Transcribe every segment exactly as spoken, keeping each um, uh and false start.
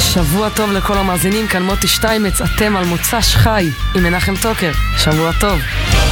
שבוע טוב לכל המאזינים, כאן מוטי שטיימץ, אתם על מוצ"ש חי עם מנחם טוקר. שבוע טוב.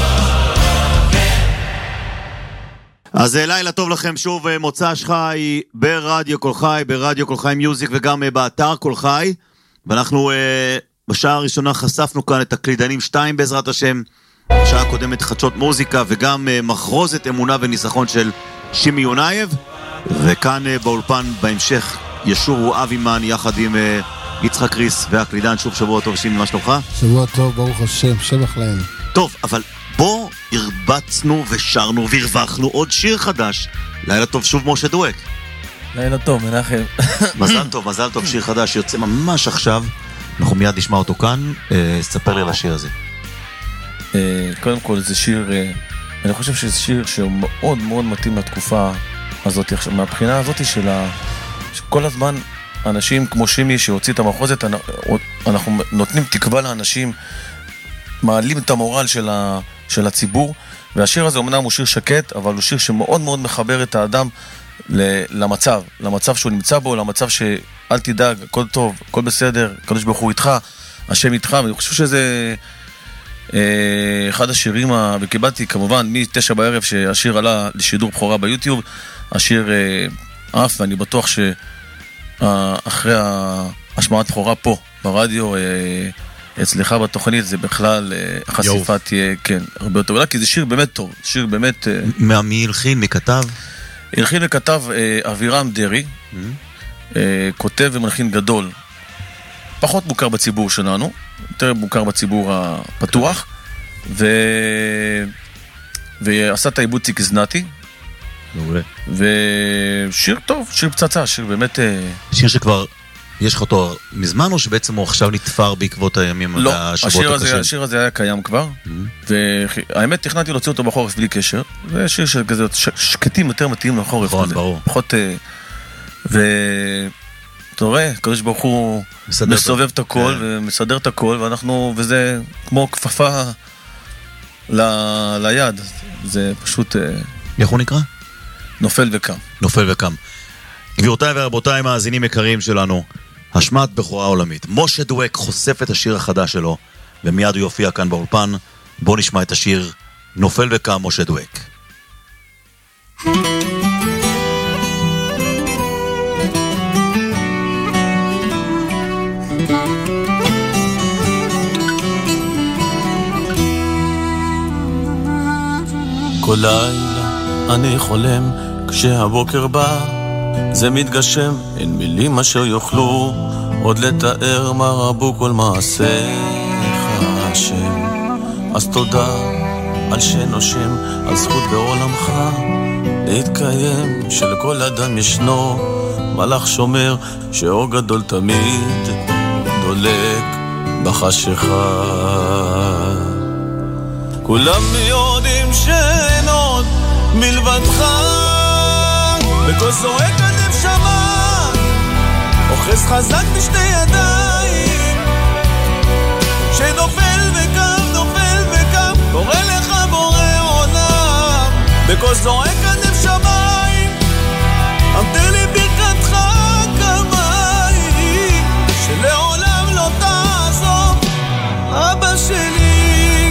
אז לילה טוב לכם, שוב מוצ"ש חי ברדיו כל חי, ברדיו כל חי מיוזיק וגם באתר כל חי. ואנחנו בשעה הראשונה חשפנו כאן את הקלידנים שתיים בעזרת השם, בשעה הקודמת חדשות מוזיקה וגם מחרוזת אמונה וניסחון של שימי יונייב, וכאן באולפן בהמשך ישור אבימן יחד עם יצחק ריס והקלידן. שוב שבוע טוב שימי, מה שלומך? שבוע טוב, ברוך השם, שבח להם. טוב, אבל בוא הרבצנו ושרנו והרווחנו עוד שיר חדש. לילה טוב שוב משה דואק. לילה טוב מנחם. מזל טוב, מזל טוב, שיר חדש יוצא ממש עכשיו, אנחנו מיד נשמע אותו כאן. ספר לי על השיר הזה. קודם כל זה שיר, אני חושב שזה שיר שהוא מאוד מאוד מתאים לתקופה הזאת, מהבחינה הזאת של כל הזמן אנשים כמו שימי שהוציא את המחוזת, אנחנו נותנים תקווה לאנשים, מעלים את המורל של, ה, של הציבור, והשיר הזה אמנם הוא שיר שקט, אבל הוא שיר שמאוד מאוד מחבר את האדם למצב, למצב שהוא נמצא בו, למצב שאל תדאג, הכל טוב, הכל בסדר, הקדוש ברוך הוא איתך, השם איתך, ואני חושב שזה אחד השירים, וקיבלתי כמובן מתשע בערב שהשיר עלה לשידור בחורה ביוטיוב, השיר אף, ואני בטוח שאחרי השמעת בחורה פה ברדיו, אצלך בתוכנית זה בכלל החשיפה תהיה, כן, הרבה יותר גדולה, כי זה שיר באמת טוב, שיר באמת... מי הלחין, מי כתב? הלחין וכתב אבירם דרי, כותב ומלחין גדול, פחות מוכר בציבור שלנו, יותר מוכר בציבור הפתוח, ועשה את העיבוד ציקיזנתי, ושיר טוב, שיר פצצה, שיר באמת... שיר שכבר... יש לך אותו מזמן או שבעצם הוא עכשיו נתפר בעקבות הימים? לא, השיר הזה, השיר הזה היה קיים כבר, והאמת תכננתי להוציא אותו בחורף בלי קשר, זה שיר שכזה שקטים יותר מתאים לחורף. נכון, ברור. פחות... ואתה רואה, הקדוש ברוך הוא מסובב את הכל ומסדר את הכל, ואנחנו, וזה כמו כפפה ליד, זה פשוט... איך הוא נקרא? נופל וקם. נופל וקם. גבירותיי ורבותיי מאזינים יקרים שלנו, השמעת בכורה עולמית. משה דואק חושף את השיר החדש שלו, ומיד הוא יופיע כאן באולפן. בוא נשמע את השיר נופל וקם, משה דואק. כל לילה אני חולם כשהבוקר בא, זה מתגשם, אין מילים אשר יוכלו עוד לתאר מה רבו כל מעשיך השם. אז תודה על שנושם, על זכות בעולמך להתקיים, שלכל אדם ישנו מלאך שומר, שאור גדול תמיד דולק בחשיכה. כולם יודעים שאין עוד מלבדך, בכל זורק הנפשמה אוחז חזק בשתי ידיים, שנופל וקם, נופל וקם, קורא לך בורא עולם. בכל זורק הנפשמה אמתר לי ברכתך כמיים, שלעולם לא תעזוב אבא שלי.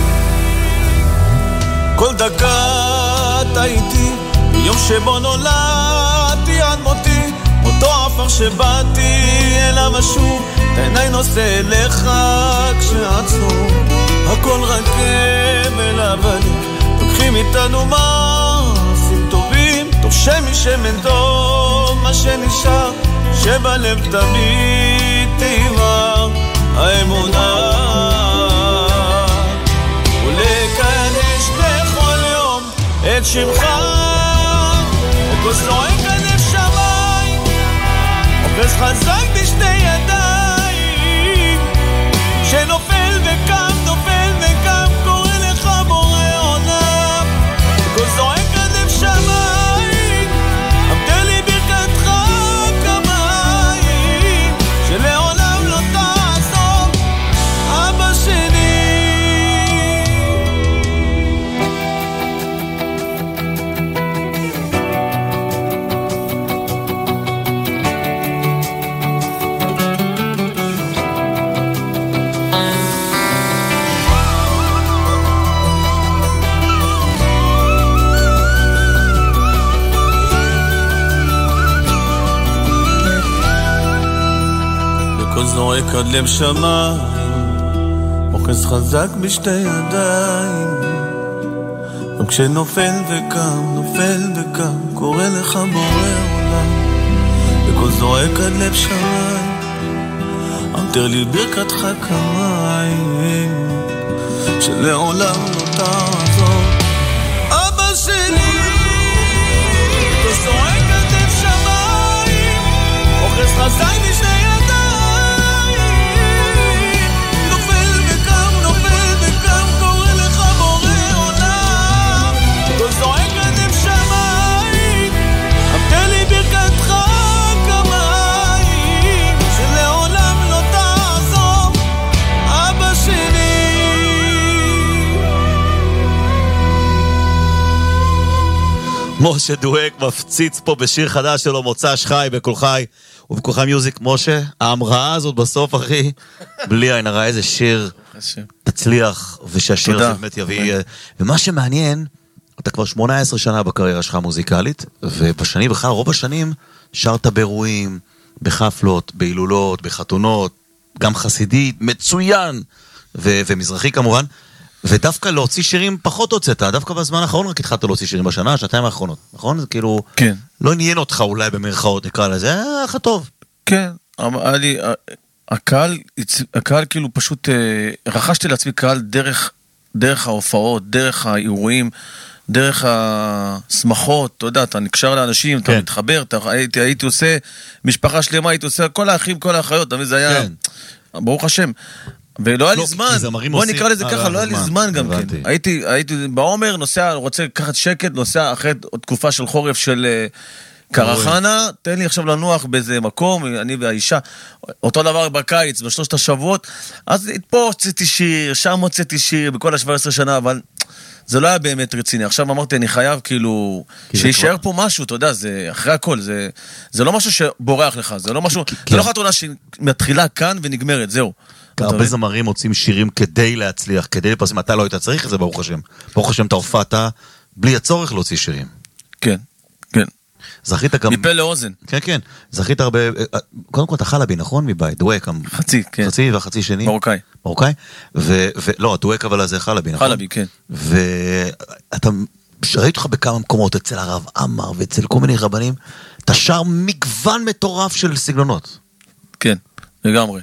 כל דקה אתה איתי, ביום שבו נולדתי עד מותי, אותו עפר שבאתי אליו אשוב, את העיניי נושא אליך כשעצוב. הכל רכב אל אבנים, לוקחים איתנו מעשים טובים, טוב שמי שמן טוב מה שנשאר, שבלב תמיד תיבר האמונה. ולקדש בכל יום את שמך, וכל זועק הנפשמה אוחז חזק בשתי ידיים, שנופל וקם, נופל וקם, קורא לך בורא עולם. וכל זועק הנפשמה אמתר לי ברכתך כמיים, שלעולם לא תעזוב אבא שלי. בקול זורק עד לב שמיים, אוחז חזק בשתי ידיים, וכשנופל וקם, נופל וקם, קורא לך בורא עולם, בקול זורק עד לב שמיים, אמתר לי ברכתך כמיים, שלעולם לא תעזור. אבא שלי, בקול זורק עד לב שמיים, אוחז חזק בשתי ידיים, נופל וקם, נופל וקם, קורא לך בורא עולם, בקול זורק עד לב שמיים, אמתר לי ברכתך כמיים, שלעולם לא תעזוב, אבא שלי. משה דואק מפציץ פה בשיר חדש שלו, מוצ"ש חי בקול חי ובקול חי מיוזיק. משה, ההמראה הזאת בסוף, אחי, בלי עין הרע, איזה שיר תצליח, ושהשיר הזה באמת יביא. ומה שמעניין, אתה כבר שמונה עשרה שנה בקריירה שלך המוזיקלית, ובשנים בכלל, רוב השנים, שרת באירועים, בחפלות, בהילולות, בחתונות, גם חסידית, מצוין, ו- ומזרחי כמובן, ודווקא להוציא שירים פחות הוצאת, דווקא בזמן האחרון רק התחלת להוציא שירים בשנה, שנתיים האחרונות, נכון? זה כאילו, כן. לא עניין אותך אולי במרכאות, נקרא לזה, היה לך טוב. כן, היה לי, הקהל, הקהל כאילו פשוט, רכשתי לעצמי קהל דרך, דרך ההופעות, דרך האירועים, דרך השמחות, אתה יודע, אתה נקשר לאנשים, אתה מתחבר, הייתי, הייתי עושה, משפחה שלמה, הייתי עושה, כל האחים, כל האחיות, זה היה, ברוך השם, ולא היה לי זמן, בוא נקרא לזה ככה, לא היה לי זמן גם כן, הייתי, הייתי בעומר, נוסע, רוצה לקחת שקט, נוסע אחרי תקופה של חורף של קרחנה, תן לי עכשיו לנוח באיזה מקום, אני והאישה, אותו דבר בקיץ, בשלושת השבועות, אז פה הוצאתי שיר, שם הוצאתי שיר, בכל ה-שבע עשרה שנה, אבל זה לא היה באמת רציני. עכשיו אמרתי, אני חייב כאילו, שישאר פה משהו, אתה יודע, זה אחרי הכל, זה, זה לא משהו שבורח לך, זה לא משהו, זה לא חתונה שמתחילה כאן ונגמרת, זהו. הרבה זמרים מוצאים שירים כדי להצליח, כדי לפרסם, אתה לא היית צריך את זה, ברוך השם. ברוך השם, אתה הופעת בלי הצורך להוציא שירים. כן, כן. זכית גם... מפה לאוזן. כן, כן. זכית הרבה... קודם כל, אתה חלבי, נכון? מבית, דואק. חצי, כן. חצי והחצי שני. מרוקאי. מרוקאי? ולא, הדואק אבל זה חלבי, נכון? חלבי, כן. ואתה... ראיתי אותך בכמה מקומות, אצל הרב עמר ואצל כל מיני רבנים, אתה שר מגוון מטורף של סגנונות. כן, לגמרי.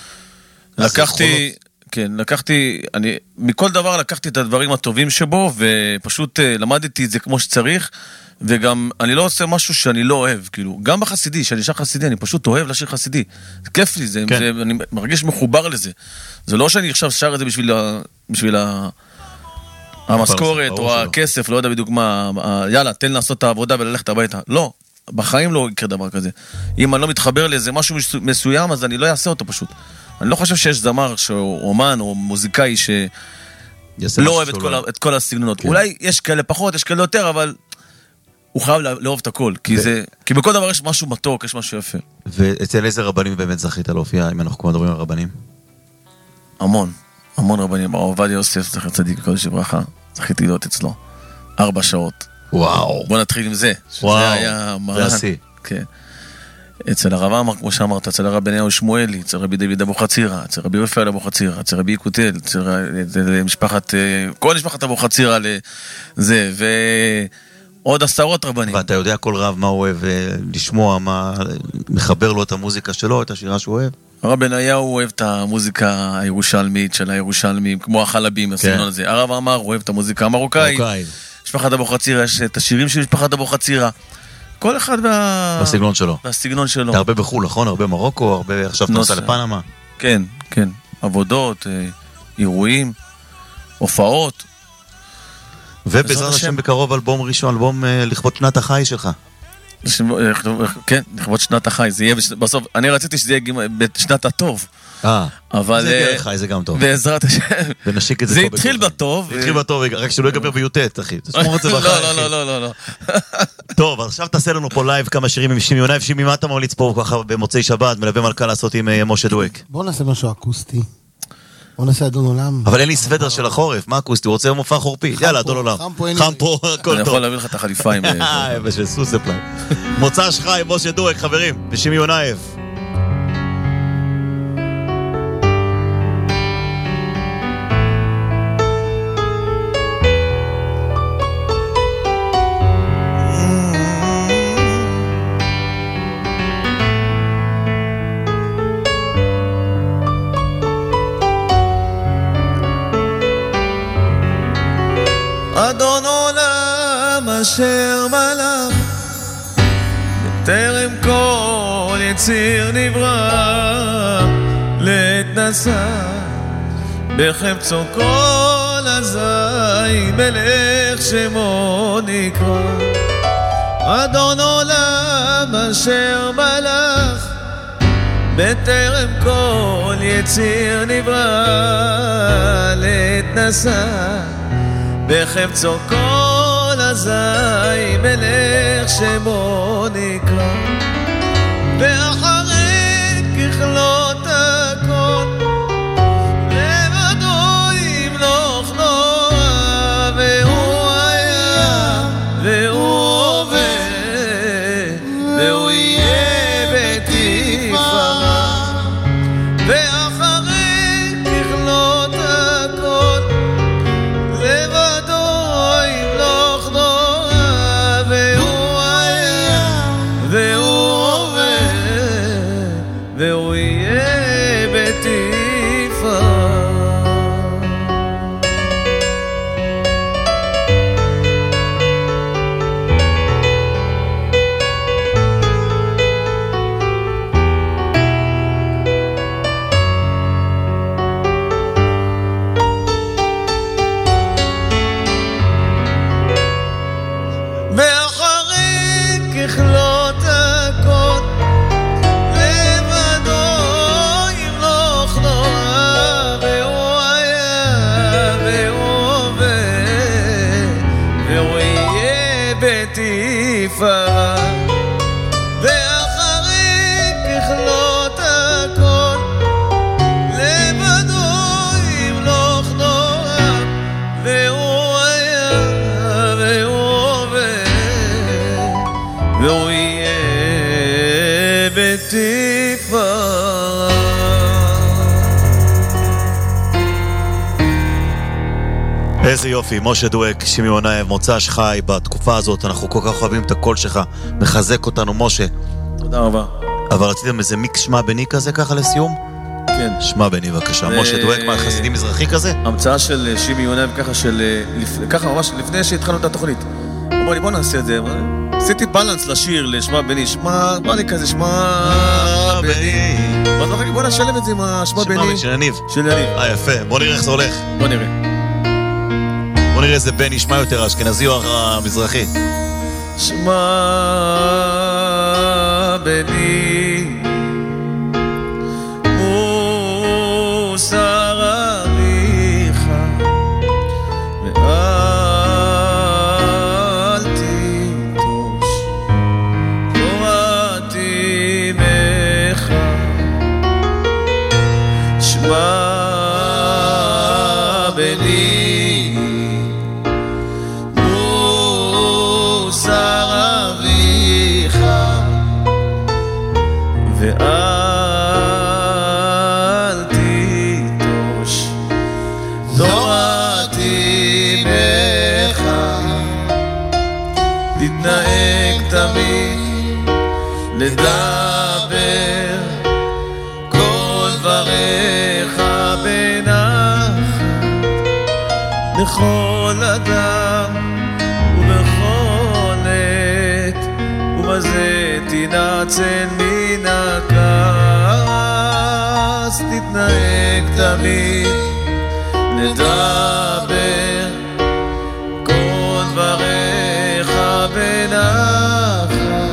לקחתי, כן, לקחתי, אני, מכל דבר לקחתי את הדברים הטובים שבו, ופשוט למדתי את זה כמו שצריך, וגם אני לא עושה משהו שאני לא אוהב, כאילו, גם בחסידי, שאני שר חסידי, אני פשוט אוהב לשיר חסידי. זה כיף לי, זה, כן. זה, אני מרגיש מחובר לזה. זה לא שאני עכשיו שר את זה בשביל, ה, בשביל ה, המשכורת או הכסף, לא יודע בדיוק מה, יאללה, תן לעשות את העבודה וללכת הביתה. לא, בחיים לא יקרה דבר כזה. אם אני לא מתחבר לאיזה משהו מסוים, אז אני לא אעשה אותו פשוט. אני לא חושב שיש זמר שהוא אומן או מוזיקאי שלא אוהב את כל, את כל הסגנונות. כן. אולי יש כאלה פחות, יש כאלה יותר, אבל הוא חייב לאהוב את הכל, כי, ו... זה, כי בכל דבר יש משהו מתוק, יש משהו יפה. ואצל איזה רבנים באמת זכית להופיע, אם אנחנו כבר מדברים על רבנים? המון, המון רבנים. הרב עובדיה יוסף, זכר צדיק קודש וברכה, זכיתי להיות אצלו. ארבע שעות. וואו. בוא נתחיל עם זה. וואו, שזה היה מרן. זה עשי. כן. אצל הרב עמר, כמו שאמרת, אצל הרב בניהו שמואלי, אצל רבי דוד אבוחצירא, אצל רבי רפאל אבוחצירא, אצל רבי יקותל, אצל משפחת, כל משפחת אבוחצירא לזה, ועוד עשרות רבנים. ואתה יודע כל רב מה הוא אוהב לשמוע, מה מחבר לו את המוזיקה שלו, את השירה שהוא אוהב? הרב בניהו אוהב את המוזיקה הירושלמית של הירושלמים, כמו החלבים, הסגנון הזה. הרב עמר אוהב את המוזיקה המרוקאית. משפחת אבוחצירא, יש את השירים של משפחת אבוחצירא. כל אחד וה... בסגנון שלו. בסגנון שלו. אתה הרבה בחול, נכון? הרבה מרוקו, הרבה עכשיו נוסע לפנמה. כן, כן. עבודות, אירועים, הופעות. ובעזרת השם בקרוב אלבום ראשון, אלבום לכבוד שנת החי שלך. כן, לכבוד שנת החי. זה יהיה בסוף, אני רציתי שזה יהיה בשנת הטוב. אה, אבל... זה דרך חי, זה גם טוב. בעזרת השם. ונשיק את זה זה פה התחיל בטוב. התחיל בטוב, רק שלא יגבר ביוטט, אחי. תשמור את זה בחי, לא, לא, לא, לא, לא. טוב, עכשיו תעשה לנו פה לייב כמה שירים עם שימי יונה. שימי, מה אתה ממליץ פה ככה במוצאי שבת, מלווה מלכה לעשות עם משה דואק? בוא נעשה משהו אקוסטי. בוא נעשה אדון עולם. אבל אין לי סוודר של החורף, מה אקוסטי? הוא רוצה מופע חורפי. יאללה, אדון עולם. חם פה, הכל טוב. אני יכול להביא לך את החליפה עם... בשביל סוספלן. מוצ"ש חי, משה דואק, חברים, ושימי יונה. אדון עולם אשר מלך בטרם כל יציר נברא להתנסה בחפצו כל הזי מלך שמו נקרא אדון עולם אשר מלך בטרם כל יציר נברא להתנסה בחפצו כל הזי מלך שמו נקרא ואחרי ככלות הכל לבדו ימלוך נורא והוא היה והוא עובד והוא יהיה בתפארה ואחרי ככלות הכל לבדו ימלוך נורא והוא היה והוא עובד והוא יהיה בתפארה ואחרי ככלות הכל לבדו ימלוך נורא והוא היה והוא עובד והוא יהיה בתפארה ואחרי ככלות הכל לבדו ימלוך נורא והוא היה והוא עובד והוא יהיה בתפארה איזה יופי, משה דואק, שימי עונאייב, מוצ"ש חי. בתקופה הזאת אנחנו כל כך אוהבים את הקול שלך, מחזק אותנו משה. תודה רבה. אבל רציתם איזה מיקס שמע בני כזה ככה לסיום? כן. שמע בני בבקשה. ו- משה דואק, מה, חסידי מזרחי כזה? המצאה של שימי עונאייב ככה של לפ- ככה ממש לפני שהתחלנו את התוכנית. הוא אמר לי בוא נעשה את זה. עשיתי בלנס לשיר לשמע בני, שמע, בא לי כזה שמע בני. ואז אמרתי בוא נשלב את זה עם השמע שמע בני בני של יניב. של יניב. אה יפה, בוא נראה איך זה הולך. בוא נראה. בוא נראה איזה בן ישמע יותר אשכנזי או המזרחי. שמע בני מוסר אביך ואל תיטוש תורת אמך שמע בני ואל תיטוש תורת אמך תתנהג תמיד לדבר כל דבריך בנחת לכל אדם ובכל עת ובזה תנצל מן הכעס תתנהג תמיד לדבר כל דבריך בנחת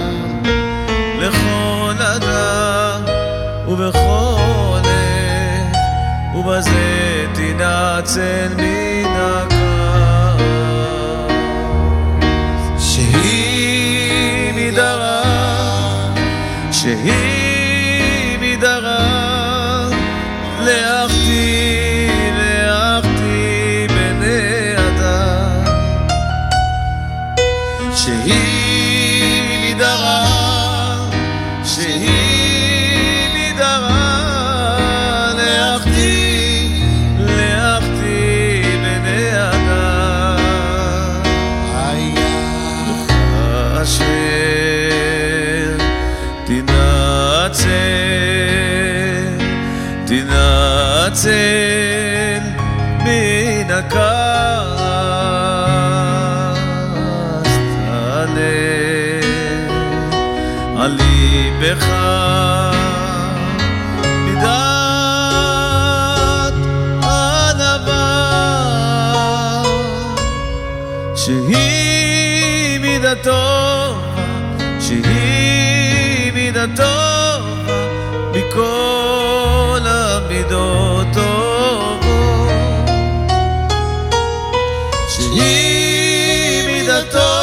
לכל אדם ובכל עת ובזה תנצל מן הכעס שהיא מדרה שהיא מדרה לאחתי לאחתי בני אדם שהיא מדרה שהיא מדרה לאחתי לאחתי בני אדם אשר תנצל תנצל מן הכעס בך מידת ענווה שהיא מידתו שהיא מידתו מכל המידות טובו שהיא מידתו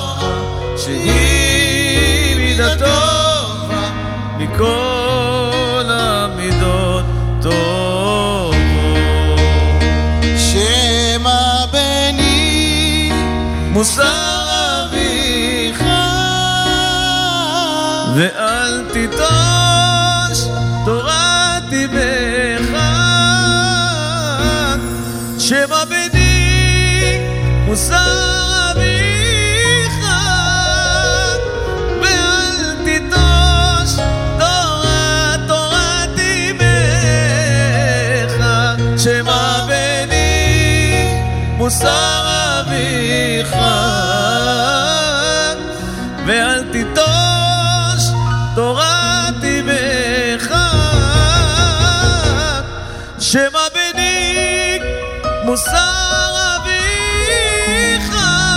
שהיא מידתו מכל המידות טובו שמא בני מוסר אביך ואל תיטוש תורת אמך שמא בני מוסר אביך ואל תיטוש תורת תורת אמך שמא בני מוסר אביך ואל תיטוש תורת אמך שמא בני מוסר אביך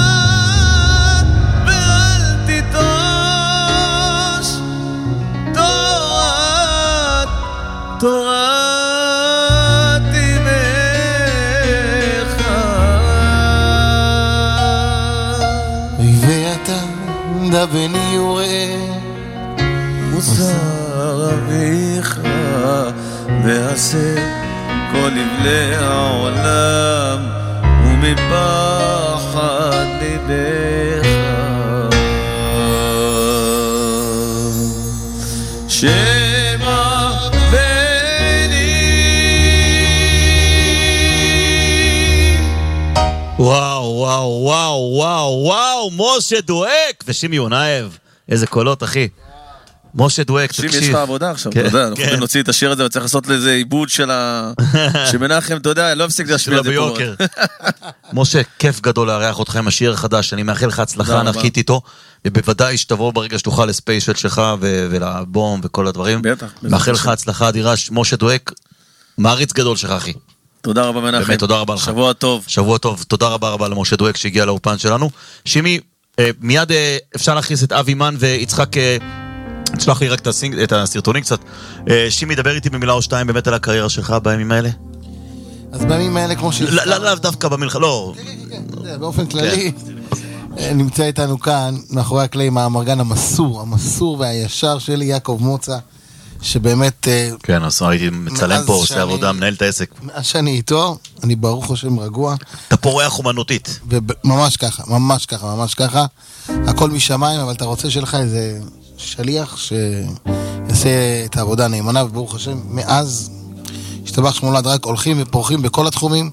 ואל תיטוש תורת תורת אמך ואתה דבני וראה מוסר אביך ועשה כל לבלי העולם ומפחד ליבך שמא בני וואו, וואו, וואו, וואו, וואו, משה דואק ושימי יונייב, איזה קולות אחי. משה דואק, תקשיב. שימי, יש לך עבודה עכשיו, אתה יודע, אנחנו יכולים להוציא את השיר הזה וצריך לעשות לזה עיבוד של ה... שמנחם, אתה יודע, לא מפסיק להשמיע את זה פה. משה, כיף גדול להריח אותך עם השיר החדש, אני מאחל לך הצלחה ענקית איתו, ובוודאי שתבוא ברגע שתוכל לספיישל שלך ולבום וכל הדברים. בטח. מאחל לך הצלחה אדירה, משה דואק, מעריץ גדול שלך אחי. תודה רבה מנחם. באמת, תודה רבה לך. שבוע טוב. שבוע טוב, תודה רבה רבה למשה דואק שהגיע לאופן שלנו. שימי, מיד אפשר להכניס את אבי מן ויצחק, תשלח לי רק את הסרטונים קצת. שימי, דבר איתי במילה או שתיים באמת על הקריירה שלך בימים האלה. אז בימים האלה כמו ש... לא, לא דווקא במלחמה, לא. באופן כללי, נמצא איתנו כאן, מאחורי הקלעים, המרגן המסור, המסור והישר שלי, יעקב מוצא, שבאמת... כן, אז הייתי מצלם פה, עושה עבודה, מנהל את העסק. מאז שאני איתו, אני ברוך השם רגוע. אתה פורח אומנותית. ממש ככה, ממש ככה, ממש ככה. הכל משמיים, אבל אתה רוצה שלך איזה שליח שיעשה את העבודה הנאמנה, וברוך השם, מאז השתבח שמולד רק הולכים ופורחים בכל התחומים,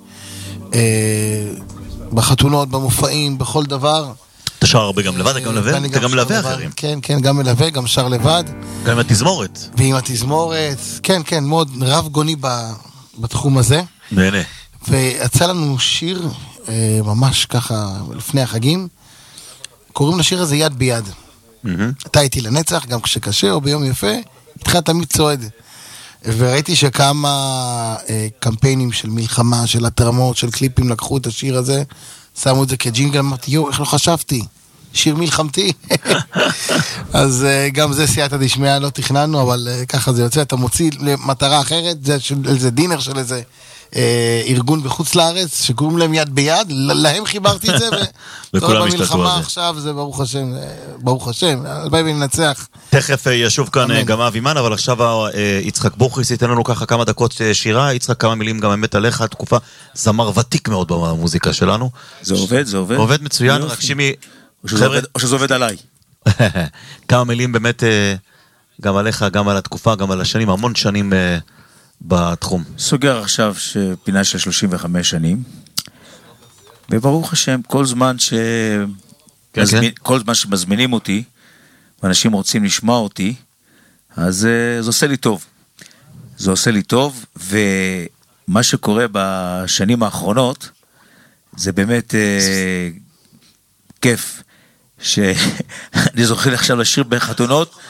בחתונות, במופעים, בכל דבר. אתה שר הרבה גם לבד, אתה גם מלווה? אתה גם מלווה אחרים. כן, כן, גם מלווה, גם שר לבד. גם עם התזמורת. ועם התזמורת, כן, כן, מאוד רב גוני בתחום הזה. נהנה. ויצא לנו שיר, ממש ככה, לפני החגים, קוראים לשיר הזה יד ביד. אתה איתי לנצח, גם כשקשה או ביום יפה, איתך תמיד צועד. וראיתי שכמה קמפיינים של מלחמה, של התרמות, של קליפים, לקחו את השיר הזה, שמו את זה כג'ינגל, אמרתי, יו, איך לא חשבתי? שיר מלחמתי. אז גם זה סייעתא דשמיא, לא תכננו, אבל ככה זה יוצא, אתה מוציא למטרה אחרת, זה איזה דינר של איזה ארגון בחוץ לארץ, שקוראים להם יד ביד, להם חיברתי את זה, וכולם במלחמה עכשיו, זה ברוך השם, ברוך השם, הלוואי וננצח. תכף ישוב כאן גם אבי מן, אבל עכשיו יצחק בוכריס ייתן לנו ככה כמה דקות שירה, יצחק כמה מילים גם אמת עליך, תקופה זמר ותיק מאוד במוזיקה שלנו. זה עובד, זה עובד. עובד מצוין, רק שימי... או שזה עובד עליי. כמה מילים באמת גם עליך, גם על התקופה, גם על השנים, המון שנים בתחום. סוגר עכשיו פינה של שלושים וחמש שנים, וברוך השם, כל זמן ש... כן, מזמין... כן. כל זמן שמזמינים אותי, ואנשים רוצים לשמוע אותי, אז זה עושה לי טוב. זה עושה לי טוב, ומה שקורה בשנים האחרונות, זה באמת אה, כיף, שאני זוכר עכשיו לשיר בחתונות,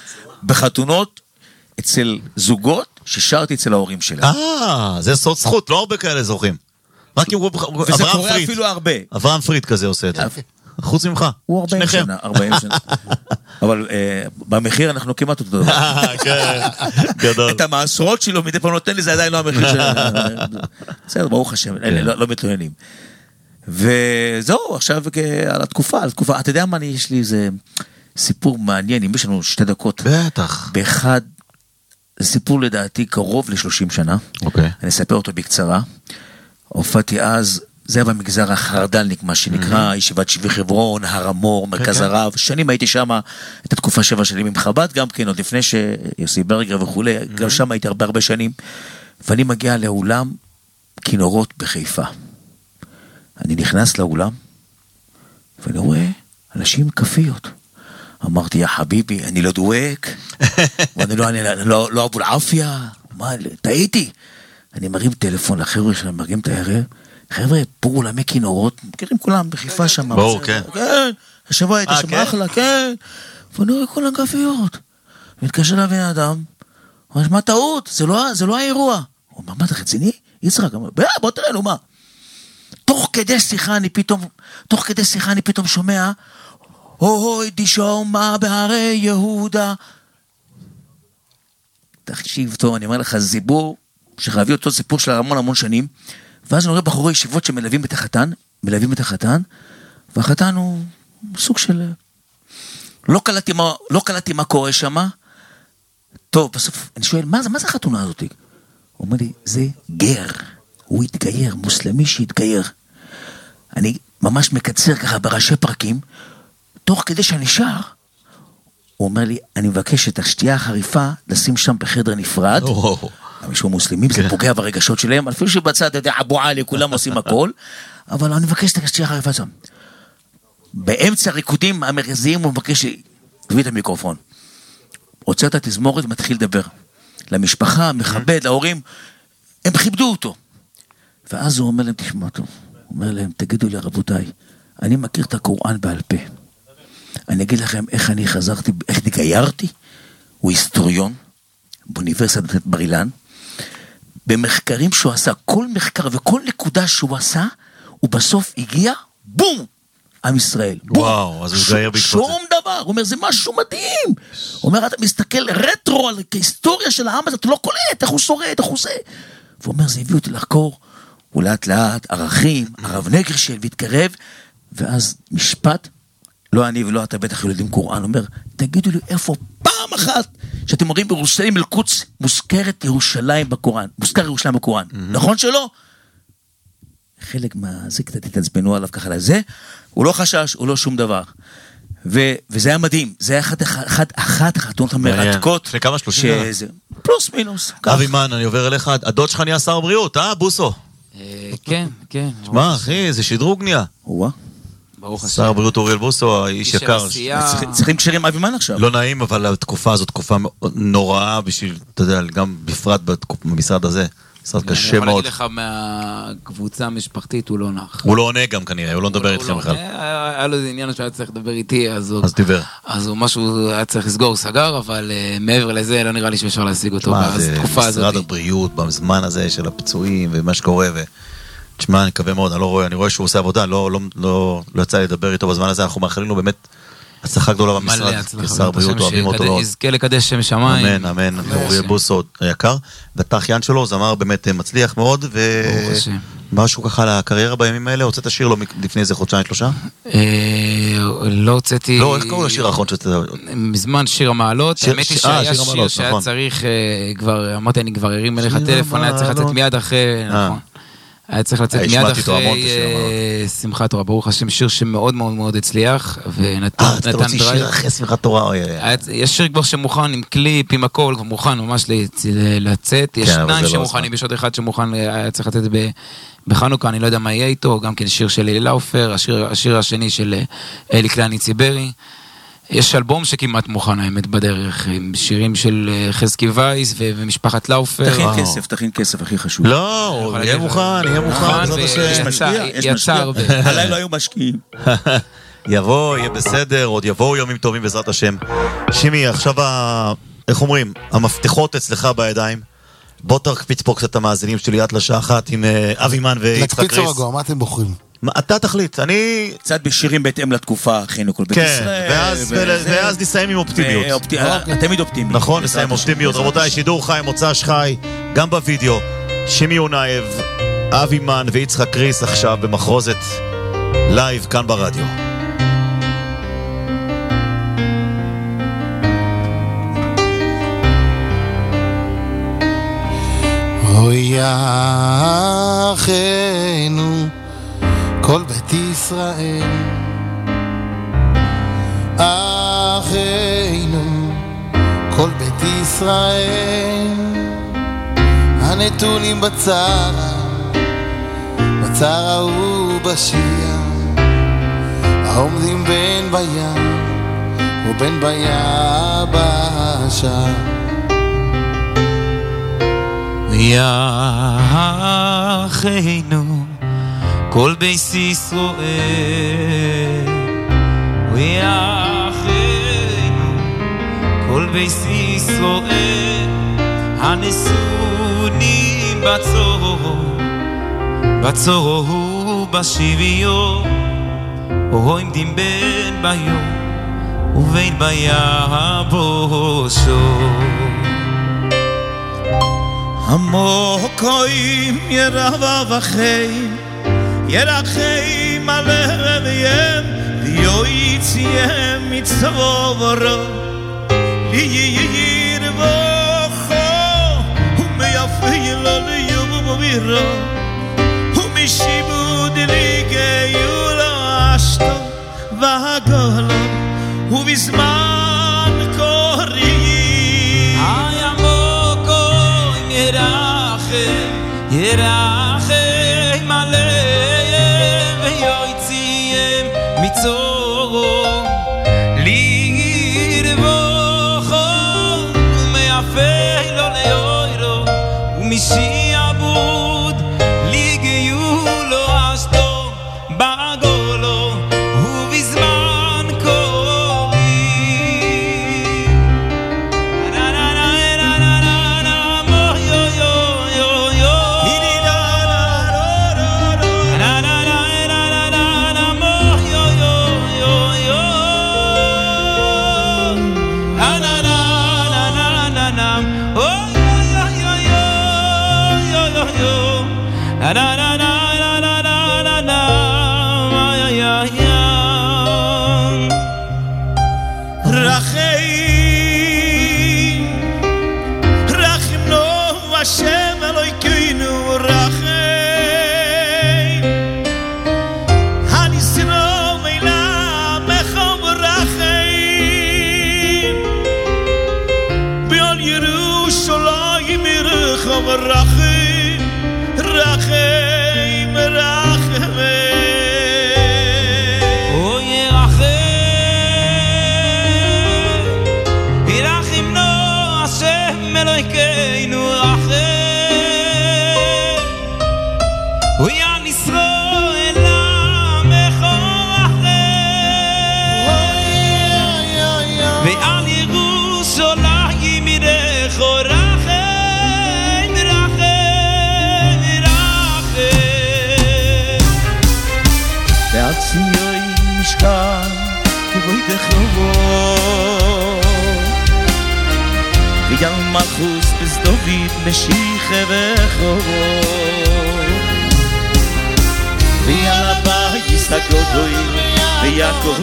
בחתונות, אצל זוגות, ששרתי אצל ההורים שלהם. אה, זה סוד זכות, לא הרבה כאלה זוכים. רק אם הוא... וזה קורה אפילו הרבה. אברהם פריד כזה עושה את זה. חוץ ממך. הוא ארבעים שנה, ארבעים שנה. אבל במחיר אנחנו כמעט אותו דבר. כן, גדול. את המעשרות שלו מדי פעם נותן לי, זה עדיין לא המחיר שלנו. בסדר, ברוך השם, לא מתלוננים. וזהו, עכשיו על התקופה, על התקופה, אתה יודע מה, יש לי איזה סיפור מעניין, אם יש לנו שתי דקות. בטח. באחד, זה סיפור לדעתי קרוב ל-שלושים שנה. אוקיי. אני אספר אותו בקצרה. הופעתי אז, זה היה במגזר החרדלניק, מה שנקרא, ישיבת שבי חברון, הר המור, מרכז הרב. שנים הייתי שם, את התקופה שבע שנים עם חב"ד גם כן, עוד לפני שיוסי ברגר וכו', גם שם הייתי הרבה הרבה שנים. ואני מגיע לאולם כינורות בחיפה. אני נכנס לאולם, ואני רואה אנשים כפיות. אמרתי, יא חביבי, אני לא דואק, ואני לא, אני לא, לא אבו לעפיה, מה, טעיתי. אני מרים טלפון לחבר'ה שאני מרים את הערב, חבר'ה, פה עולמי כינורות, מכירים כולם בחיפה שם. ברור, כן. כן, השבוע הייתה שם אחלה, כן. ואני רואה כל הגפיות. מתקשר לבן אדם, הוא אומר, מה טעות? זה לא, זה לא האירוע. הוא אומר, מה, אתה רציני? יצחק, בוא תראה, נו, מה? תוך כדי שיחה אני פתאום, תוך כדי שיחה אני פתאום שומע, אוי תשמע בהרי יהודה. תקשיב טוב, אני אומר לך, זיבור, שחייבי אותו סיפור של המון המון שנים, ואז אני רואה בחורי ישיבות שמלווים את החתן, מלווים את החתן, והחתן הוא סוג של... לא קלטתי מה, לא קלטתי מה קורה שם. טוב, בסוף, אני שואל, מה, מה זה החתונה הזאת? הוא אומר לי, זה גר. הוא התגייר, מוסלמי שהתגייר. אני ממש מקצר ככה בראשי פרקים, תוך כדי שאני שר, הוא אומר לי, אני מבקש את השתייה החריפה, לשים שם בחדר נפרד, משהו מוסלמים, זה פוגע ברגשות שלהם, אפילו שבצד, אתה יודע, אבו עלי, כולם עושים הכל, אבל אני מבקש את השתייה החריפה שם. באמצע הריקודים המרכזיים, הוא מבקש להביא את המיקרופון. עוצר את התזמורת ומתחיל לדבר. למשפחה, מכבד, להורים, הם כיבדו אותו. ואז הוא אומר להם, תשמע טוב, הוא אומר להם, תגידו לי רבותיי, אני מכיר את הקוראן בעל פה. אני אגיד לכם איך אני חזרתי, איך נגיירתי. הוא היסטוריון, באוניברסיטת בר אילן, במחקרים שהוא עשה, כל מחקר וכל נקודה שהוא עשה, הוא בסוף הגיע, בום, עם ישראל. וואו, אז הוא התגייר בעקבות זה. שום דבר, הוא אומר, זה משהו מדהים. הוא אומר, אתה מסתכל רטרו על ההיסטוריה של העם הזה, אתה לא קולט, איך הוא שורד, איך הוא זה. והוא אומר, זה הביא אותי לחקור, הוא לאט לאט, ערכים, הרב נגרשל, והתקרב, ואז משפט, לא אני ולא אתה בטח ילדים קוראן, אומר, תגידו לי איפה פעם אחת, שאתם אומרים בירושלים אל-קודס, מוזכרת ירושלים בקוראן, מוזכר ירושלים בקוראן, נכון שלא? חלק מה, זה קצת התעצבנו עליו ככה לזה, הוא לא חשש, הוא לא שום דבר. ו- וזה היה מדהים, זה היה אחת, אחת, אחת החתונות המרתקות. לפני כמה שלושים שזה, פלוס מינוס. אבי מן, אני עובר אליך, הדוד שלך נהיה שר הבריאות, אה, בוסו? כן, כן. שמע, אחי, זה שדרוג נהיה. וואה. שר הבריאות אוריאל בוסו, האיש יקר. צריכים קשרים אבי מן עכשיו. לא נעים, אבל התקופה הזאת תקופה נוראה בשביל, אתה יודע, גם בפרט במשרד הזה. משרד קשה מאוד. אני יכול להגיד לך מהקבוצה המשפחתית, הוא לא נח. הוא לא עונה גם כנראה, הוא לא מדבר איתכם בכלל. היה לו איזה עניין שהיה צריך לדבר איתי, אז דיבר. אז הוא משהו היה צריך לסגור, סגר, אבל מעבר לזה לא נראה לי שאפשר להשיג אותו בתקופה הזאת. משרד הבריאות, בזמן הזה של הפצועים ומה שקורה, תשמע, אני מקווה מאוד, אני לא רואה, אני רואה שהוא עושה עבודה, לא, לא, לא, לא יצא לדבר איתו בזמן הזה, אנחנו מאחלים לו באמת הצלחה גדולה במשרד, כשר בריאות, אוהבים אותו מאוד. יזכה לקדש שם שמיים. אמן, אמן, אוריאל בוסו יקר, ואתה אחיין שלו, זמר באמת מצליח מאוד, ומשהו ככה לקריירה בימים האלה, הוצאת השיר לו לפני איזה חודשיים, שלושה? לא הוצאתי... לא, איך קוראים לשיר האחרון שאתה... מזמן שיר המעלות, האמת היא שהיה שיר שהיה צריך, כבר, אמרתי, אני כבר הרים אליך טלפון, היה צריך לצאת מיד אחרי, נכון. היה צריך לצאת מיד אחרי שמחת תורה, ברוך השם, שיר שמאוד מאוד מאוד הצליח, ונתן דרייב. אתה רוצה שיר אחרי שמחת תורה? יש שיר כבר שמוכן עם קליפ, עם הכל, מוכן ממש לצאת, יש שניים שמוכנים, יש עוד אחד שמוכן, היה צריך לצאת בחנוכה, אני לא יודע מה יהיה איתו, גם כן שיר של אלי לאופר, השיר השני של אלי קלני ציברי, יש אלבום שכמעט מוכן האמת בדרך, עם שירים של חזקי וייס ומשפחת לאופר. תכין כסף, תכין כסף, הכי חשוב. לא, יהיה מוכן, יהיה מוכן. יש משקיע, יש משקיע. עליי לא היו משקיעים. יבוא, יהיה בסדר, עוד יבואו יומים טובים בעזרת השם. שימי, עכשיו איך אומרים, המפתחות אצלך בידיים. בוא תקפיץ פה קצת המאזינים שלי עד לשעה אחת עם אבי מן ויצחק ריס. נקפיץ או רגוע, מה אתם בוחרים? אתה תחליט, אני... קצת בשירים בהתאם לתקופה, הכינו כל בית ישראל. כן, ואז נסיים עם אופטימיות. תמיד אופטימי. נכון, נסיים אופטימיות. רבותיי, שידור חי, מוצ"ש חי, גם בווידאו. שימי יונייב, אבי מן ויצחק ריס עכשיו במחרוזת לייב כאן ברדיו. אוי אחינו כל בית ישראל, אחינו כל בית ישראל, הנתונים בצרה, בצרה ובשיעה, העומדים בין בים ובין ביבשה. יא אחינו כל בית ישראל, יא אחינו כל בית ישראל, הנסונים בצור, בצור ובשביו, עומדים בין ביום ובין ביבשו. המוקוים ירבה וחיים, ירחים עליהם ויוציאם מצבורו, לירבוכו ומייפי לו ליובבירו, ומשיבוד ליגיו לו אשתו והגולו, ובזמן קוראים ירחם, ירחם עליהם ויוציאם מצורו, לירבוכו ומייפה לו ליוירו, ומשעבוד ליגיו לו אשתו בגולו, ובזמן קוראים ויל מלכוס בס דוד משיח וחורו, ויל הבייס הגדול ויעקב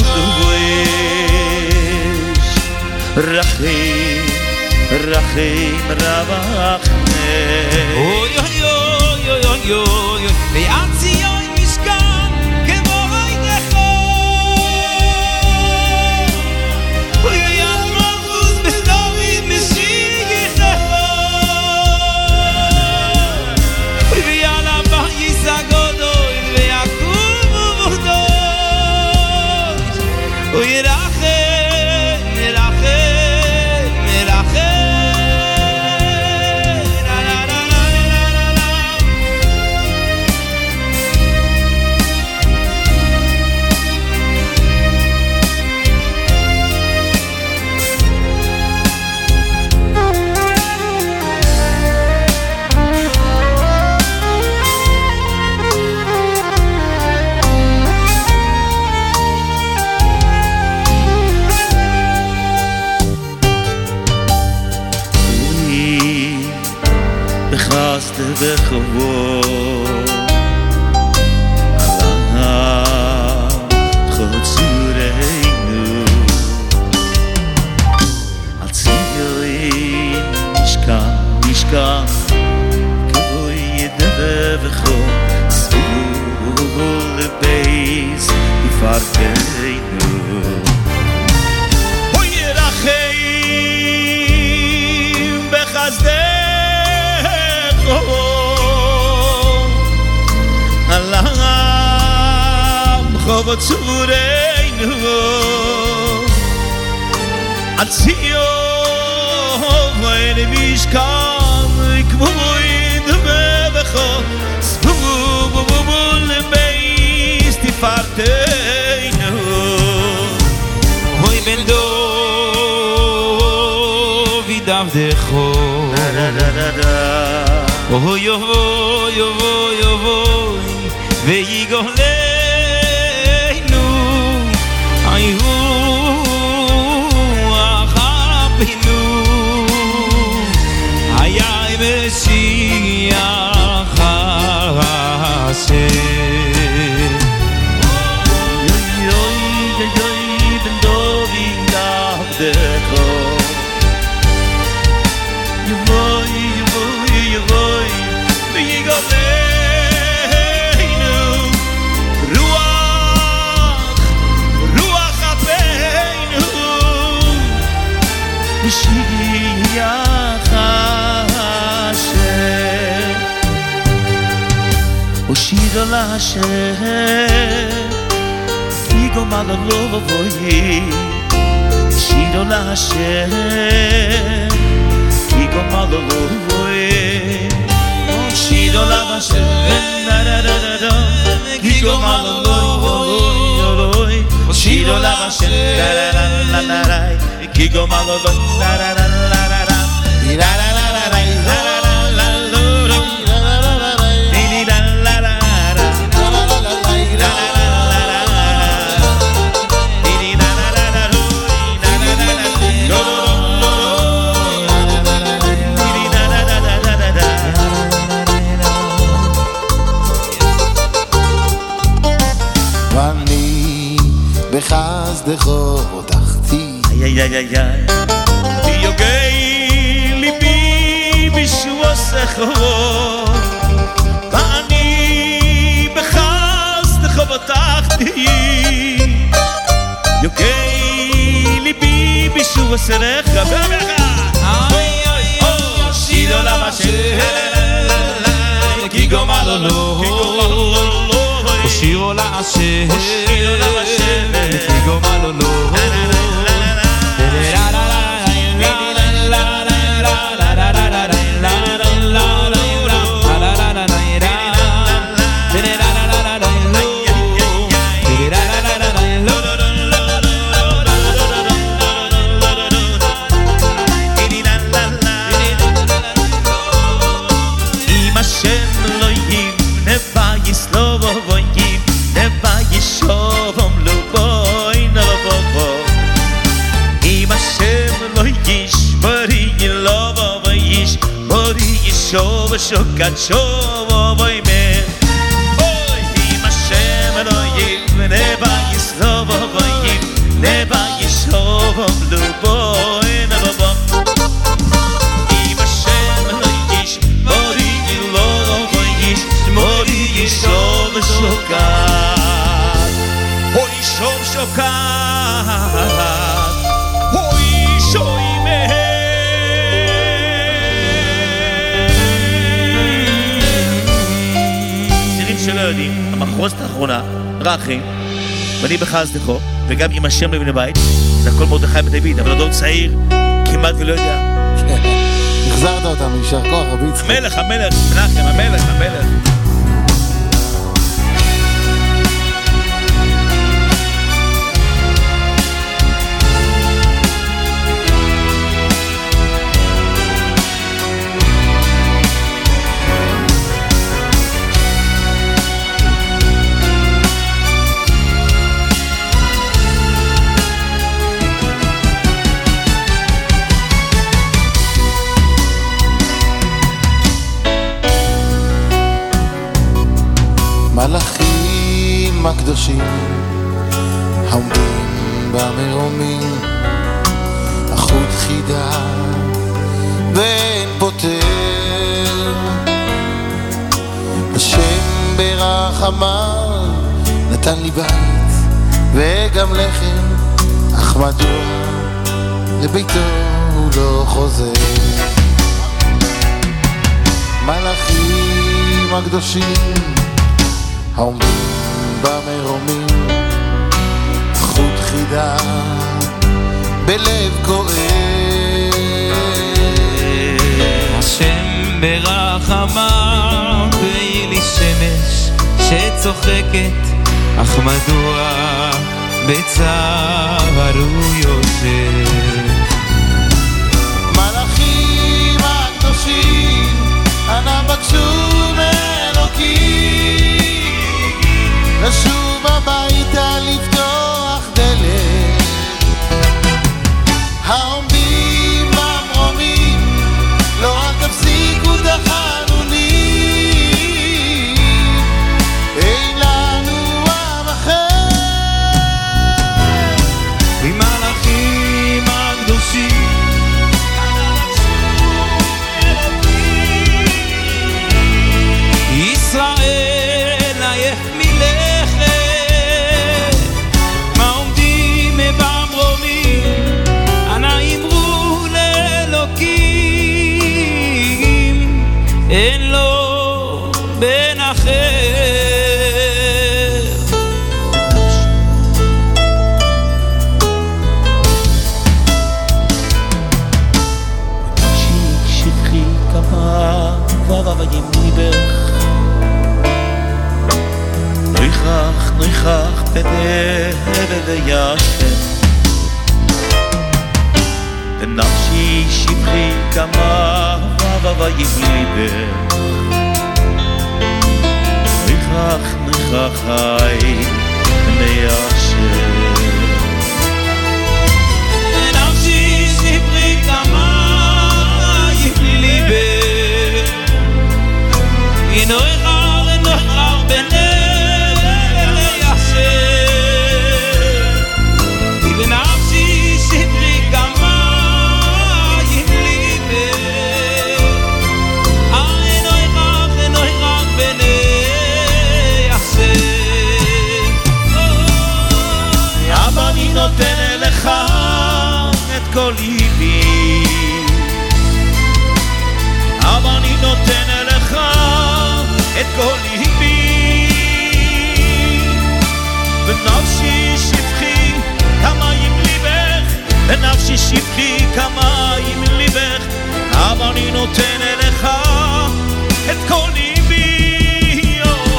דובש, רחם רחם רחם, אוי אוי אוי אוי אוי ועד ציון משכן כבוי דחו, ויל מלכוס בס דוד משיח וחורו, ויל הבייס הגדול ויעקב דובש, וירחם רחם רחם, לה לה לה לה בחסד וחובות חוצורנו על ציורי נשכח נשכח כבוי ידע וחור סבוב לבייס יפרקנו הוא ירחם בחסדך על חובות צורנו על ציון ונמשכן כבוי דבבך סבוב לבייס תפארתנו אוי בן דוד עבדך אוי אוי אוי אוי ויגאלנו משיח השם יוי יוי יוי בן דוד עבדך יבואי יבואי יבואי ויגאלנו רוח רוח אפינו משיח Shir la Hashem Yigo malalo voyi Shir la Hashem Yigo malalo voyi Shir la Hashem Na na na na na Yigo malalo voyi Shir la Hashem Na na na na na Yigo malalo Na na na na na Na na na na na בחסדך הודחתי איי איי איי איי ביוגי ליבי בשבוסך ואני בחסדך הודחתי יוגי ליבי בשבוסך איי איי איי שירו לבשם כי גומלו לו שירו לבשם Digo malo no Shokat shovo voy me Oy im Hashem Elohim Neba yislovo voyim Neba yishovo luboy Neba Im Hashem Elohim Mori yilovo voyim Mori yishov shokat Oy shov shokat Oy shoy me שלא יודעים, המחרוזת האחרונה, רחי, ואני בחסדך, וגם עם השם לבני בית, זה הכל מרדכי בדוד, אבל אדון צעיר, כמעט ולא יודע. החזרת אותם, יישר כוח, רבי יצחק. המלך, המלך, מנחם, המלך, המלך. הקדושים העומדים במרומים, החוט חידה ואין פותר. השם ברחמיו נתן לי בית וגם לחם, אך מדוע לביתו הוא לא חוזר. מלאכים הקדושים העומדים במרומים, חוט חידה בלב כואב. השם ברחמיו ואי לי שמש שצוחקת, אך מדוע בצער הוא יושב. מלאכים הקדושים אנא בקשו מאלוקים לשוב הביתה לפתוח דלת. העומדים במרומים לא רק תפסיקו תחנונים, אין לנו עם אחר. ומלאכים הקדושים ישראל עייף מלכת, מה עומדים במרומים, אנא אמרו לאלוקים, אין לו בן אחר. שפחי כמה ורביים ליבך, נויכח נויכח בנבל וישם, ונפשי שפחי כמה ורביים ליבך, נויכח נויכח חי וישם. ונפשי שפחי כמה ליבך, נויכח נויכח בנבל ונפשי שפרי כמה ימליבך, אין אוי רב אין אוי רב בני יחסר. אבא אני נותן לך את כל ליבי, אבא אני נותן לך את כל ליבי, ונפשי שפחי כמה עם ליבך, ונפשי שפחי כמה עם ליבך, אבל אני נותן אליך את כל ליבי.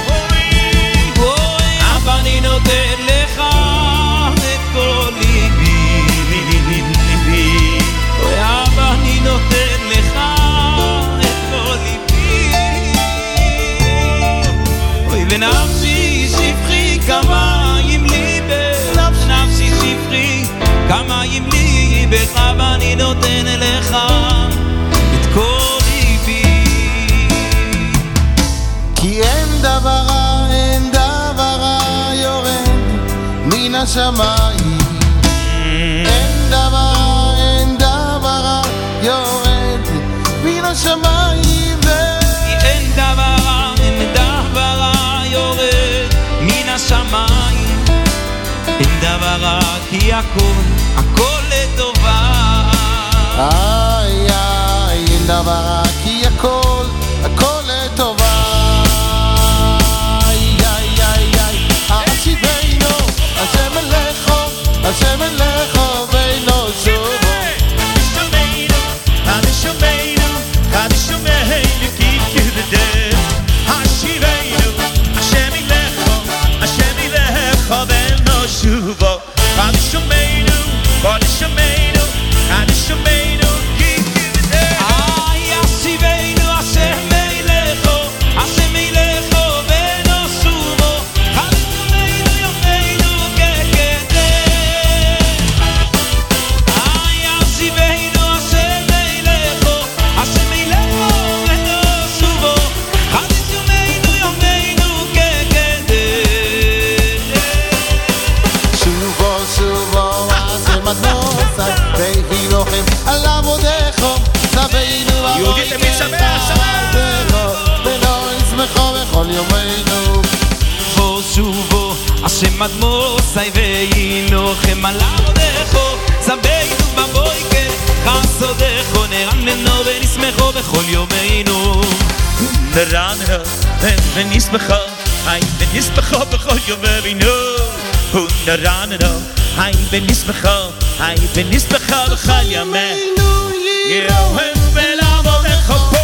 אבל אני נותן לך את כל ליבי, אבל אני נותן לך את כל ליבי, ונפשי שפחי כמה עם ליבך, נפשי שפחי כמה עם ליבך, אבל אני נותן אליך את כל ליבי. כי אין דבר רע, אין דבר רע יורד מן השמיים, אין דבר רע, אין דבר רע יורד מן השמיים, אין דבר רע, אין דבר רע יורד מן השמיים, אין דבר רע כי הכל, הכל לטובה. איי איי, אין דבר רע כי הכל, הכל לטובה. איי איי איי איי, השיבנו, השם מלכו, השם מלכו ואינו שובו. השמנו, השמנו, השמנו כי כבדת, השיבנו, השם מלכו, השם מלכו ואינו שובו. השמנו, השמנו, השמנו, יומנו בוא שובו השם אדמוסי וינוחם על עבודךו סבנו בבויקר חסודךו נרננו ונשמחו בכל יומנו נרננו ונשמחו היי ונשמחו בכל יומנו נרננו היי ונשמחו היי ונשמחו בכל יומנו יאוהב ולעבודךו פה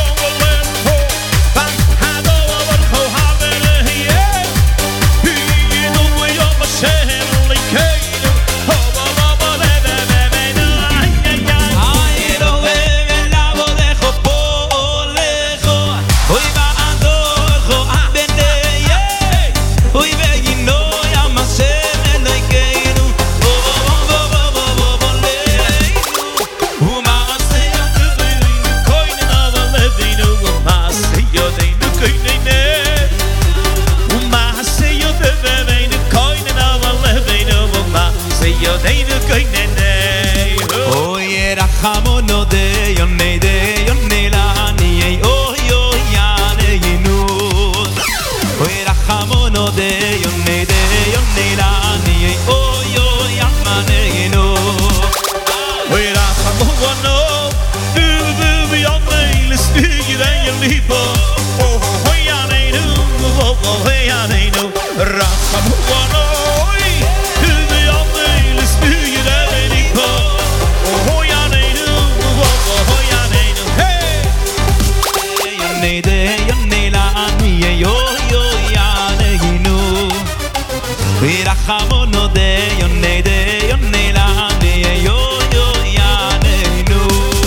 Hamono de yonne de yonne la ni oh yo ya ne yinu Oy hamono de yonne de yonne la ni oh yo ya ne yinu Oy hamono du du yonne le stiger en je lipo oh oh ya ne nu oh oh ya ne nu hamono du du yonne le stiger en je lipo oh oh ya Yonne de yonne la aniye yo yo ya neginu Virachamono de yonne de yonne la aniye yo yo ya neginu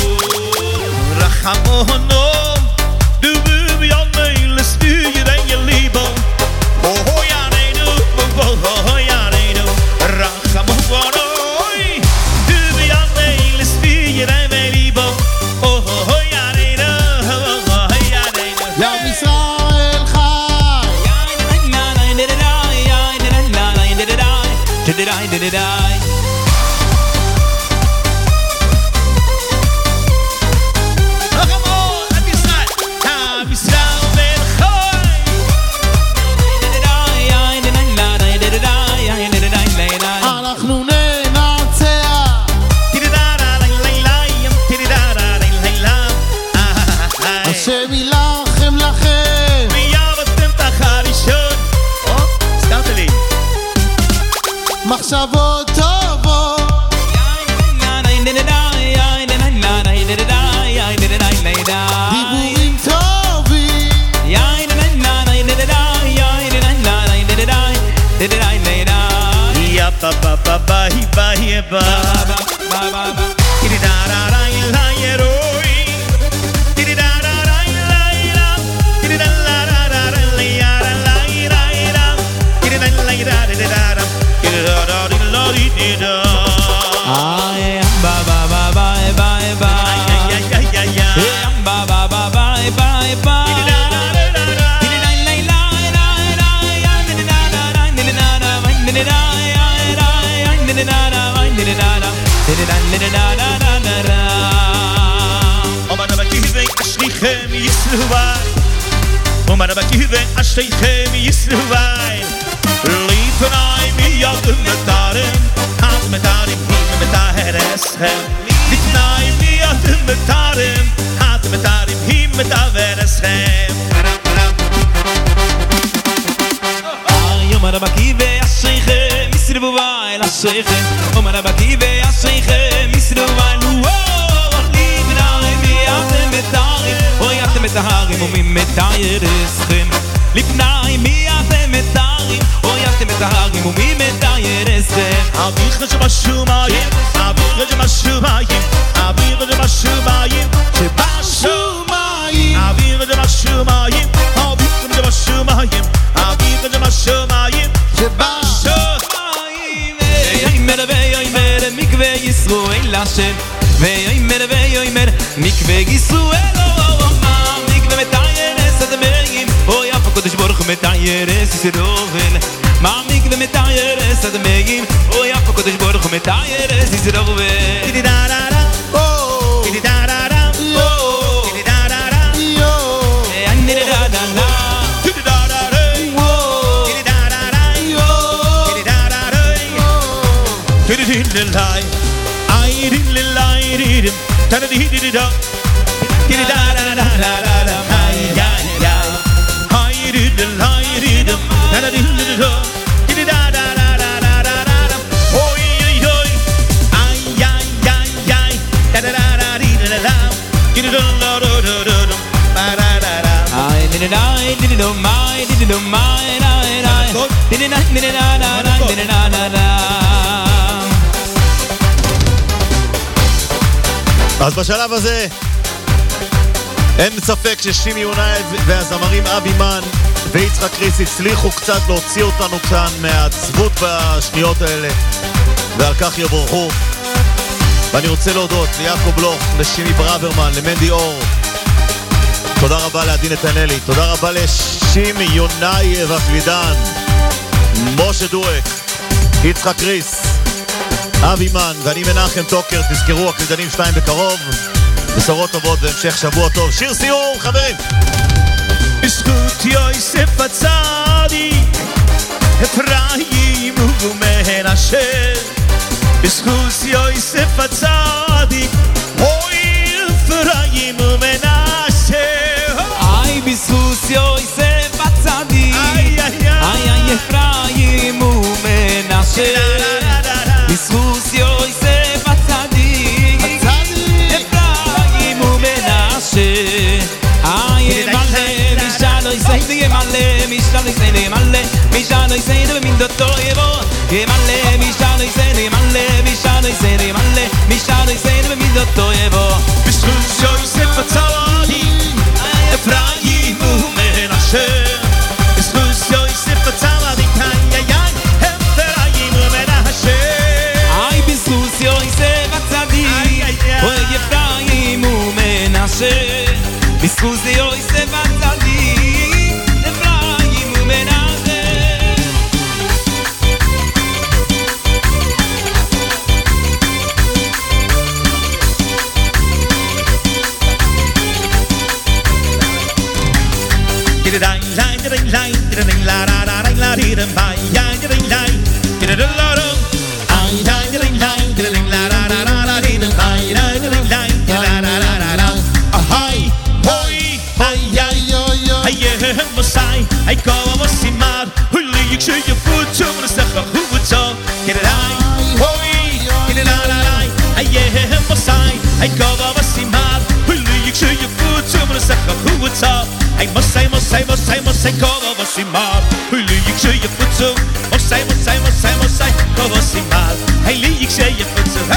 Rachamono du bu yonne le stuur en je libo Oh oh ya neginu oh oh ya neginu Rachamono du bu yonne le stuur en je libo Oh oh ya neginu ים ישראל חי אנחנו ננצח השם ילחם לכם מחשבות טובות דיבורים טובים יא ba ba ba ba hi ba hi ba ba ba ba di da da da la yeroi di da da da la la di da la la la la ya la la la la di da la la da da da di da da di la di da ay ba ba ba ba ba ba ya ya ya ya ya ba ba ba ba ba ba di da da da da di da la la la la ya di da da da di da da di da Omar bakive ashlichem yisluvaj Omar bakive ashlichem yisluvaj Lifnai mi yadum metarim Ad metarim him metahereschem Lifnai mi yadum metarim Ad metarim him metahereschem Omar bakive ashlichem yisluvaj Lashlichem Omar bakive ashlichem yisluvaj מטהרים ומי מטהרסכם לפני מי אתם מטהרים או אתם מטהרים ומי מטהרסכם אביך שבשומיים אביך שבשומיים אביך שבשומיים שבשומיים אביך שבשומיים אביך שבשומיים אביך שבשומיים שבשומיים ויאמר ויאמר מקווה ישראל השם ויאמר ויאמר מקווה ישראל קודש ברוך מתאיירס ישרובל מעמיק ומתאיירס אדמיים או יפה קודש ברוך מתאיירס ישרובל די דה דה דה או די דה דה דה או די דה דה דה יו די דה דה דה די דה dee-dee-dum, da-da-dee-dee-dee-dum, dee-dee-da-da-da-da-da-dum, hi-yi-yi, hi-yi-dee-dum, hi-yi-dee-dum, da-da-dee-dee-dee-dum, dee-dee-da-da-da-da-da-da-dum, hoi-yi-yi, ay-yi-yi-yi, da-da-da-da-dee-dee-dum, dee-dee-dum-da-da-da-da-dum, ba-da-da-da. Ay, dee-dee-da-y, dee-dee-dum, ay, dee-dee-dum, ay, da-da-da, dee-dee-da, dee-dee-da-da-da, dee-dee-da-da-da. אז בשלב הזה אין ספק ששימי יונייב והזמרים אבי מן ויצחק ריס הצליחו קצת להוציא אותנו כאן מהעצבות בשניות האלה, ועל כך יבורכו. ואני רוצה להודות ליעקב בלוך, לשימי ברוורמן, למנדי אור, תודה רבה לעדין נתנאלי, תודה רבה לשימי יונייב הקלידן, משה דואק, יצחק ריס, אבי מן ואני מנחם טוקר. תזכרו, הקלידנים שתיים בקרוב, בשורות טובות והמשך שבוע טוב. שיר סיום חברים. בזכות יוסף הצדיק אפרים ומנשה, בזכות יוסף הצדיק אוי אפרים ומנשה, איי בזכות יוסף הצדיק, איי איי אפרים ומנשה, בזכות יוסף הצדיק אפרים ומנשה, איי מלא משלו יסייד מלא משלו יסייד מלא משלו יסייד במינדתו יבוא מלא משלו יסייד מלא משלו יסייד מלא משלו יסייד במינדתו יבוא, בזכות יוסף הצדיק אפרים ומנשה, בזכות יוסף הצדיק איי איי אפרים ומנשה, איי בזכות יוסף הצדיק אוי אפרים ומנשה, בזכות יוסף הצדיק אפרים ומנשה. Ding line ding line ding la la la ding la ding bye ya ding line ding la la ay ding line ding la la la la ding bye ya ding line la la la la ay hoy ay ay ay ay mosai ay como mosimar huli ik shoy je voet zo maar zeg goed zo get it ay hoy get it la la la ay ay mosai ay como mosimar huli ik shoy je voet zo maar zeg goed zo ay mosai mosai mosai mosai como mosimar huli ik shoy je voet zo mosai mosai mosai mosai como mosimar ay li ik shoy je voet zo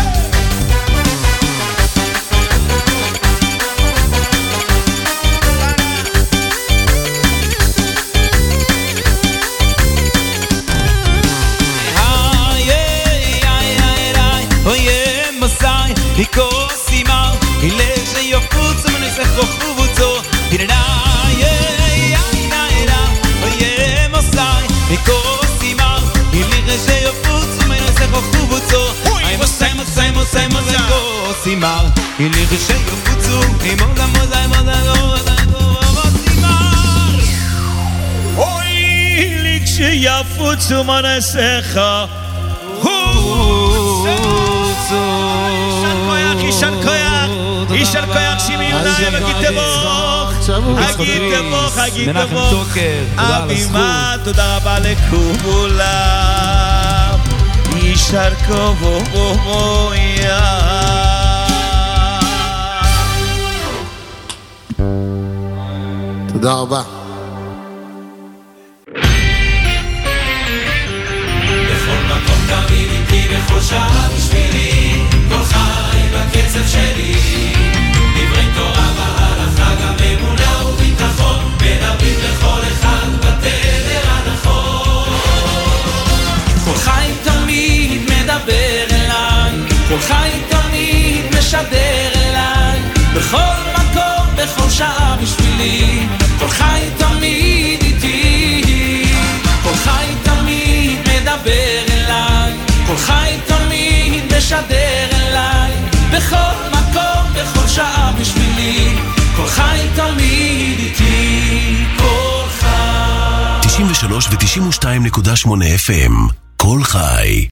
Nikosima ileze yofutsu munese khuvutso dirna ye ayna era oye mosai Nikosima ileze yofutsu munese khuvutso ay mosai mosai mosai mosai Nikosima ileze yofutsu imoga mosai mosai mosima oy ileze yofutsu munese khuvutso יישר כוח, יישר כוח שימי יונייב, אגיד תבוך, אגיד תבוך, אגיד תבוך, אבימה, תודה רבה לכולם, יישר כוח, תודה רבה. בכל מקום תמיד איתי, בכל שעה בשבילי, כל חי בקצב שלי, דברי תורה והלכה, גם אמונה וביטחון, מדברים לכל אחד בתדר הנכון. כל חי תמיד מדבר אליי, כל חי תמיד משדר אליי, בכל מקום, בכל שעה בשבילי, כל חי תמיד איתי, כל חי תמיד מדבר אליי, כל חי תמיד משדר אליי, בכל מקום, בכל שעה בשבילי, כל חי תמיד איתי, כל חי. תשעים ושלוש ו-תשעים ושתיים נקודה שמונה אף אם, כל חי.